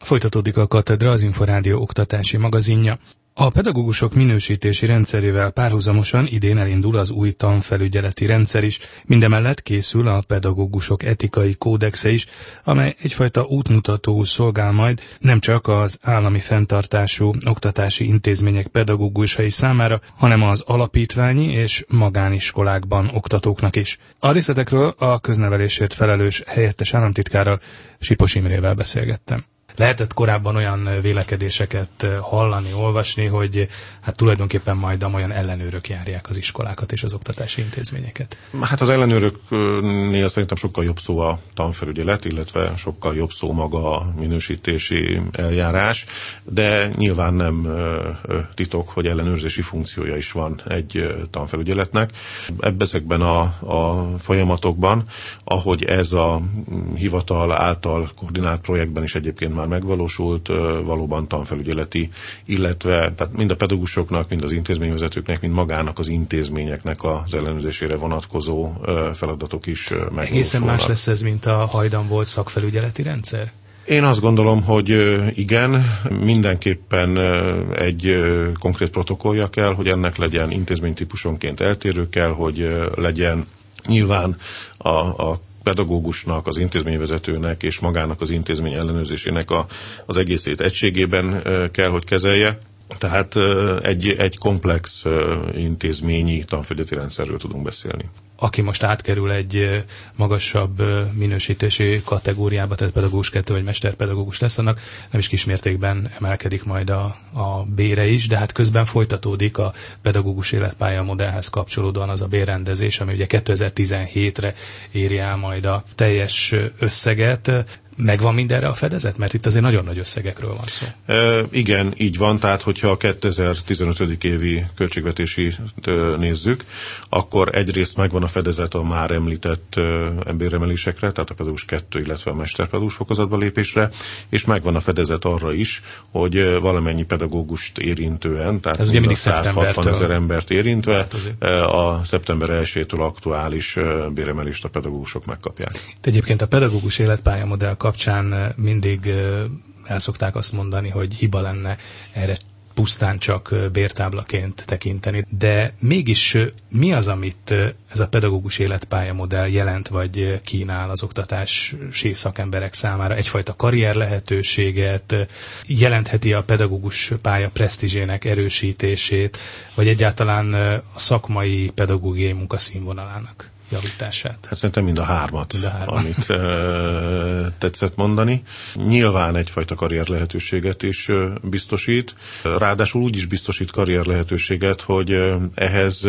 Folytatódik a Katedra, az Inforádió oktatási magazinja. A pedagógusok minősítési rendszerével párhuzamosan idén elindul az új tanfelügyeleti rendszer is. Mindemellett készül a pedagógusok etikai kódexe is, amely egyfajta útmutatóul szolgál majd nem csak az állami fenntartású oktatási intézmények pedagógusai számára, hanem az alapítványi és magániskolákban oktatóknak is. A részletekről a köznevelésért felelős helyettes államtitkárral, Sipos Imrével beszélgettem. Lehetett korábban olyan vélekedéseket hallani, olvasni, hogy hát tulajdonképpen majd olyan ellenőrök járják az iskolákat és az oktatási intézményeket. Hát az ellenőröknél szerintem sokkal jobb szó a tanfelügyelet, illetve sokkal jobb szó maga a minősítési eljárás, de nyilván nem titok, hogy ellenőrzési funkciója is van egy tanfelügyeletnek. Ezekben a folyamatokban, ahogy ez a hivatal által koordinált projektben is egyébként már megvalósult, valóban tanfelügyeleti, illetve tehát mind a pedagógusoknak, mind az intézményvezetőknek, mind magának az intézményeknek az ellenőrzésére vonatkozó feladatok is megvalósulnak. Egészen más lesz ez, mint a hajdan volt szakfelügyeleti rendszer? Én azt gondolom, hogy igen, mindenképpen egy konkrét protokollja kell, hogy ennek legyen intézménytípusonként eltérő kell, hogy legyen nyilván a pedagógusnak, az intézményvezetőnek és magának az intézmény ellenőrzésének az egészét egységében kell, hogy kezelje. Tehát egy komplex intézményi tanfelügyeleti rendszerről tudunk beszélni. Aki most átkerül egy magasabb minősítési kategóriába, tehát pedagógus 2 vagy mesterpedagógus lesz, annak nem is kismértékben emelkedik majd a bére is, de hát közben folytatódik a pedagógus életpálya modellhez kapcsolódóan az a bérrendezés, ami ugye 2017-re éri el majd a teljes összeget. Megvan mindenre a fedezet? Mert itt azért nagyon nagy összegekről van szó. Igen, így van. Tehát, hogyha a 2015. évi költségvetési nézzük, akkor egyrészt megvan a fedezet a már említett béremelésekre, tehát a pedagógus 2, illetve a mesterpedagógus fokozatba lépésre, és megvan a fedezet arra is, hogy valamennyi pedagógust érintően, tehát ez ugye 160 000 embert érintve, a szeptember 1-től aktuális béremelést a pedagógusok megkapják. Egyébként a pedagógus életpálya modell kapcsán mindig el szokták azt mondani, hogy hiba lenne erre pusztán csak bértáblaként tekinteni. De mégis mi az, amit ez a pedagógus életpálya modell jelent, vagy kínál az oktatási szakemberek számára? Egyfajta karrier lehetőséget, jelentheti a pedagógus pálya presztízsének erősítését, vagy egyáltalán a szakmai pedagógiai munkaszínvonalának javítását? Hát szerintem mind a hármat. Amit tetszett mondani. Nyilván egyfajta karrier lehetőséget is biztosít. Ráadásul úgy is biztosít karrier lehetőséget, hogy ehhez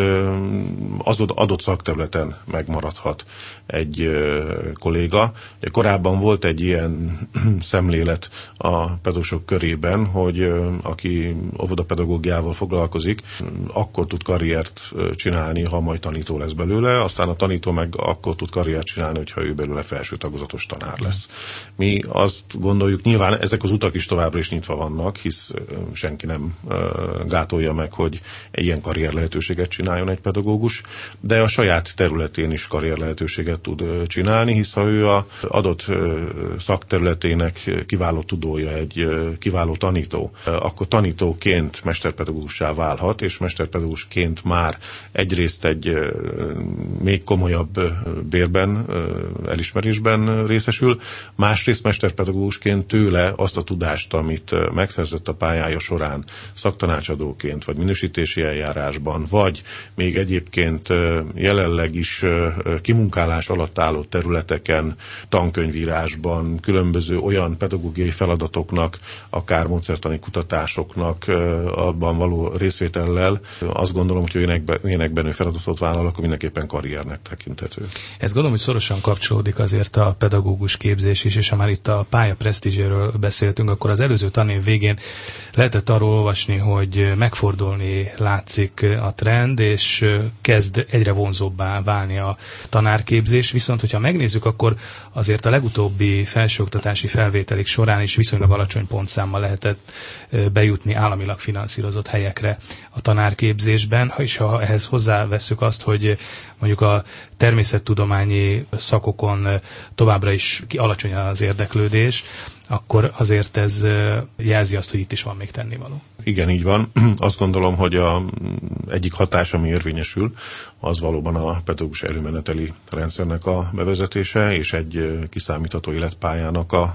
az adott szakterületen megmaradhat egy kolléga. Korábban volt egy ilyen szemlélet a pedagógusok körében, hogy aki óvodapedagógiával foglalkozik, akkor tud karriert csinálni, ha majd tanító lesz belőle, aztán a tanító meg akkor tud karriert csinálni, hogyha ő belőle felső tagozatos tanár lesz. Mi azt gondoljuk, nyilván ezek az utak is továbbra is nyitva vannak, hisz senki nem gátolja meg, hogy egy ilyen karrier lehetőséget csináljon egy pedagógus, de a saját területén is karrier lehetőséget tud csinálni, hisz ha ő az adott szakterületének kiváló tudója, egy kiváló tanító, akkor tanítóként mesterpedagógussá válhat, és mesterpedagógusként már egyrészt egy még komolyabb bérben, elismerésben részesül, másrészt mesterpedagógusként tőle azt a tudást, amit megszerzett a pályája során szaktanácsadóként, vagy minősítési eljárásban, vagy még egyébként jelenleg is kimunkálás alatt álló területeken, tankönyvírásban, különböző olyan pedagógiai feladatoknak, akár módszertani kutatásoknak abban való részvétellel, azt gondolom, hogy ilyenekben ő feladatot vállal, akkor mindenképpen karriernek tekinthető. Ez gondolom, hogy szorosan kapcsolódik azért a pedagógus képzés is, és ha már itt a pálya presztízséről beszéltünk, akkor az előző tanév végén lehetett arról olvasni, hogy megfordulni látszik a trend, és kezd egyre vonzóbbá válni a tanárképzés, viszont hogyha megnézzük, akkor azért a legutóbbi felsőoktatási felvételik során is viszonylag alacsony pontszámmal lehetett bejutni államilag finanszírozott helyekre a tanárképzésben, és ha ehhez hozzáveszünk azt, hogy mondjuk a természettudományi szakokon továbbra is alacsony az érdeklődés, akkor azért ez jelzi azt, hogy itt is van még tennivaló. Igen, így van. Azt gondolom, hogy egyik hatás, ami érvényesül, az valóban a pedagógus előmeneteli rendszernek a bevezetése, és egy kiszámítható életpályának a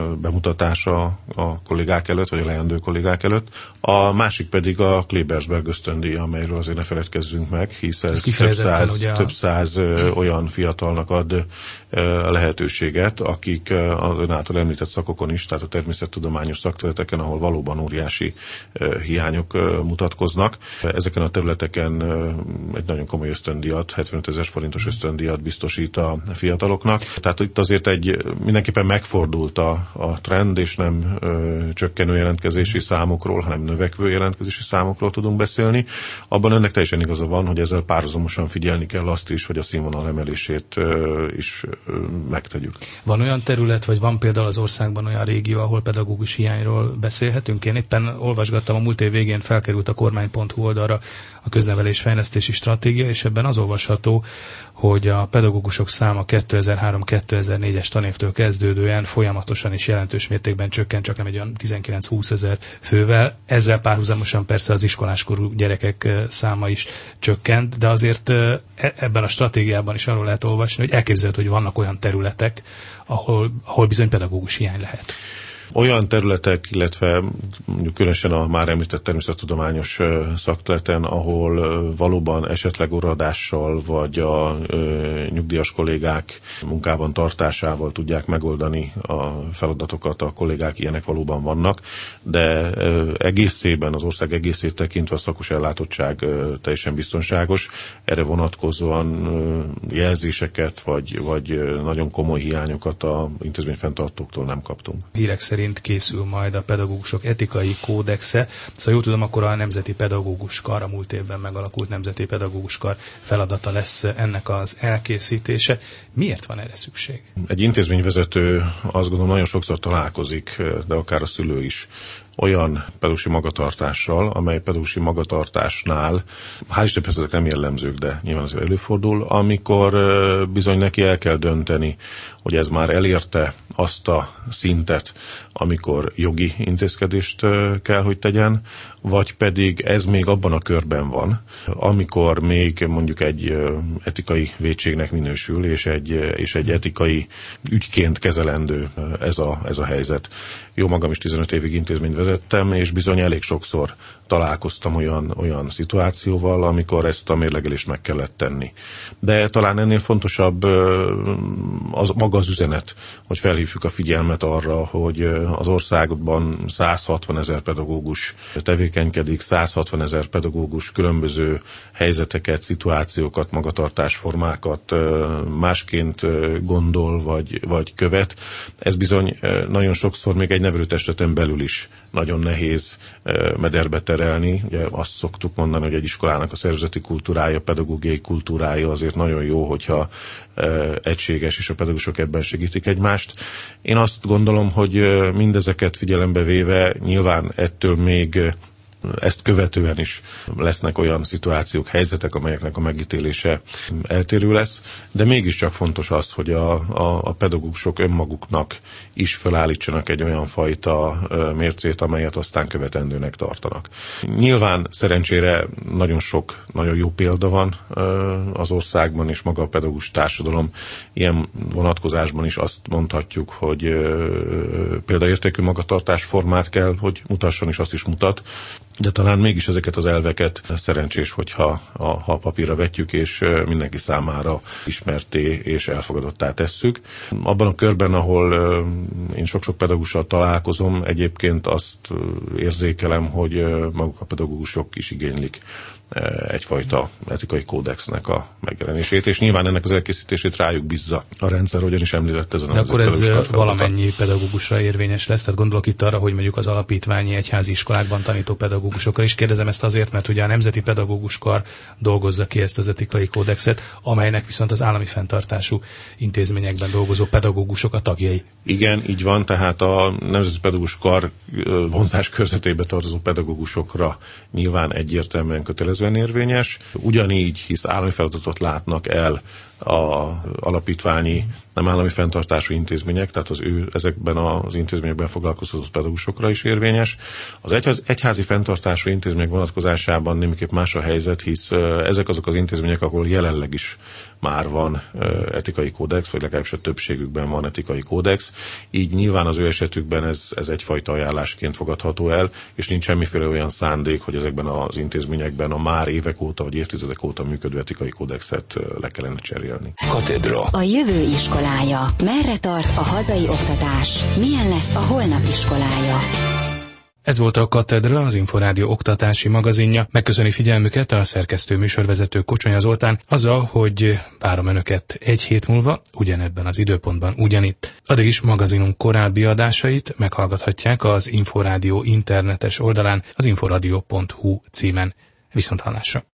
bemutatása a kollégák előtt, vagy a leendő kollégák előtt. A másik pedig a Klebersberg ösztöndíj, amelyről azért ne feledkezzünk meg, hisz ez több száz olyan fiatalnak ad lehetőséget, akik az ön által említett szakokon is, tehát a természettudományos szakterületeken, ahol valóban óriási hiányok mutatkoznak. Ezeken a területeken egy nagyon komoly ösztöndíjat, 75 000 forintos ösztöndíjat biztosít a fiataloknak. Tehát itt azért mindenképpen megfordult a trend, és nem csökkenő jelentkezési számokról, hanem növekvő jelentkezési számokról tudunk beszélni. Abban önnek teljesen igaza van, hogy ezzel párhuzamosan figyelni kell azt is, hogy a színvonal emelését is megtegyük. Van olyan terület, vagy van például az országban olyan régió, ahol pedagógus hiányról beszélhetünk? Én éppen olvasgattam, a múlt év végén felkerült a kormány.hu oldalra a köznevelésfejlesztési stratégia, és ebben az olvasható, hogy a pedagógusok száma 2003-2004-es tanévtől kezdődően folyamatosan és jelentős mértékben csökkent, csak nem egy olyan 19-20 ezer fővel. Ezzel párhuzamosan persze az iskoláskorú gyerekek száma is csökkent, de azért ebben a stratégiában is arról lehet olvasni, hogy elképzelhető, hogy vannak olyan területek, ahol bizony pedagógus hiány lehet. Olyan területek, illetve mondjuk különösen a már említett természettudományos szakterületen, ahol valóban esetleg óradással vagy a nyugdíjas kollégák munkában tartásával tudják megoldani a feladatokat, a kollégák ilyenek valóban vannak, de egészében, az ország egészét tekintve a szakos ellátottság teljesen biztonságos. Erre vonatkozóan jelzéseket vagy nagyon komoly hiányokat az intézményfenntartóktól nem kaptunk. Hírek szerint készül majd a pedagógusok etikai kódexe. Szóval jól tudom, akkor a Nemzeti Pedagógus Kar, a múlt évben megalakult Nemzeti Pedagógus Kar feladata lesz ennek az elkészítése. Miért van erre szükség? Egy intézményvezető azt gondolom nagyon sokszor találkozik, de akár a szülő is, olyan pedagógusi magatartással, amely pedagógusi magatartásnál, hál' Isten persze ezek nem jellemzők, de nyilván azért előfordul, amikor bizony neki el kell dönteni, hogy ez már elérte azt a szintet, amikor jogi intézkedést kell, hogy tegyen, vagy pedig ez még abban a körben van, amikor még mondjuk egy etikai vétségnek minősül, és egy etikai ügyként kezelendő ez a helyzet. Jó magam is 15 évig intézményt vezettem, és bizony elég sokszor találkoztam olyan szituációval, amikor ezt a mérlegelést meg kellett tenni. De talán ennél fontosabb maga az üzenet, hogy felhívjuk a figyelmet arra, hogy az országban 160 000 pedagógus tevékenykedik, 160 000 pedagógus különböző helyzeteket, szituációkat, magatartásformákat másként gondol vagy követ. Ez bizony nagyon sokszor még egy nevelőtestületen belül is nagyon nehéz mederbe terelni. Ugye azt szoktuk mondani, hogy egy iskolának a szervezeti kultúrája, pedagógiai kultúrája azért nagyon jó, hogyha egységes, és a pedagógusok ebben segítik egymást. Én azt gondolom, hogy mindezeket figyelembe véve nyilván ettől még ezt követően is lesznek olyan szituációk, helyzetek, amelyeknek a megítélése eltérő lesz, de mégiscsak fontos az, hogy a pedagógusok önmaguknak is felállítsanak egy olyan fajta mércét, amelyet aztán követendőnek tartanak. Nyilván szerencsére nagyon jó példa van az országban, és maga a pedagógus társadalom ilyen vonatkozásban is azt mondhatjuk, hogy példaértékű magatartásformát kell, hogy mutasson, és azt is mutat, de talán mégis ezeket az elveket szerencsés, hogyha ha papírra vetjük, és mindenki számára ismerté és elfogadottá tesszük. Abban a körben, ahol én sok-sok pedagógussal találkozom, egyébként azt érzékelem, hogy maguk a pedagógusok is igénylik egyfajta etikai kódexnek a megjelenését, és nyilván ennek az elkészítését rájuk bízza a rendszer, ugyanis említett ezen. De akkor ez valamennyi pedagógusra érvényes lesz, tehát gondolok itt arra, hogy mondjuk az alapítványi egyházi iskolákban tanító pedagógusokra is. Kérdezem ezt azért, mert ugye a Nemzeti Pedagógus Kar dolgozza ki ezt az etikai kódexet, amelynek viszont az állami fenntartású intézményekben dolgozó pedagógusok a tagjai. Igen, így van, tehát a Nemzeti Pedagógus Kar vonzás körzetébe tartozó pedagógusokra nyilván egyértelműen kötelezően érvényes. Ugyanígy, hisz állami feladatot látnak el alapítványi, nem állami fenntartású intézmények, tehát ezekben az intézményekben foglalkoztató pedagógusokra is érvényes. Az egyházi fenntartású intézmények vonatkozásában némiképp más a helyzet, hisz ezek azok az intézmények, ahol jelenleg is már van etikai kódex, vagy legalábbis a többségükben van etikai kódex, így nyilván az ő esetükben ez egyfajta ajánlásként fogadható el, és nincs semmiféle olyan szándék, hogy ezekben az intézményekben a már évek óta vagy évtizedek óta működő etikai kódexet le kellene cserélni. Katedra. A jövő iskolája. Merre tart a hazai oktatás? Milyen lesz a holnap iskolája? Ez volt a Katedra, az Inforádió oktatási magazinja. Megköszöni figyelmüket a szerkesztő műsorvezető Kocsonya Zoltán, azzal, hogy várom önöket egy hét múlva, ugyanebben az időpontban ugyanitt. Addig is magazinunk korábbi adásait meghallgathatják az Inforádió internetes oldalán, az inforadio.hu címen. Viszonthallásra!